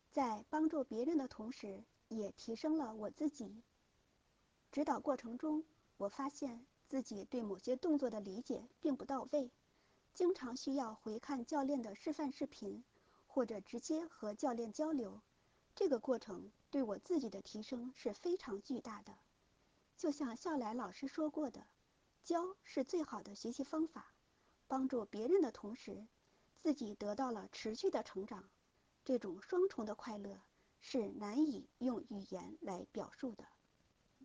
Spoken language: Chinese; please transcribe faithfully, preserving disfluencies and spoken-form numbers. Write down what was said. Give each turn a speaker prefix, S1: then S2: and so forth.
S1: 在帮助别人的同时，也提升了我自己。指导过程中，我发现自己对某些动作的理解并不到位，经常需要回看教练的示范视频，或者直接和教练交流。这个过程对我自己的提升是非常巨大的。就像笑来老师说过的，教是最好的学习方法，帮助别人的同时，自己得到了持续的成长。这种双重的快乐是难以用语言来表述的。